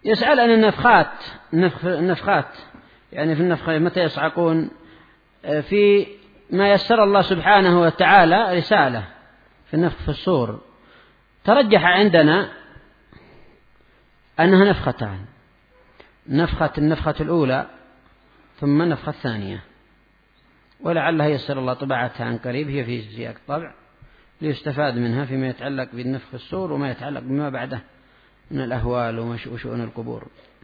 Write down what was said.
يسأل عن النفخات يعني في النفخة متى يصعقون. في ما يسر الله سبحانه وتعالى رسالة في النفخ في الصور، ترجح عندنا أنها نفختان، النفخة الأولى ثم النفخة الثانية، ولعلها يسر الله طباعتها عن قريب، هي في سياق طبع ليستفاد منها فيما يتعلق بالنفخ الصور وما يتعلق بما بعده من الأهوال وشؤون القبور.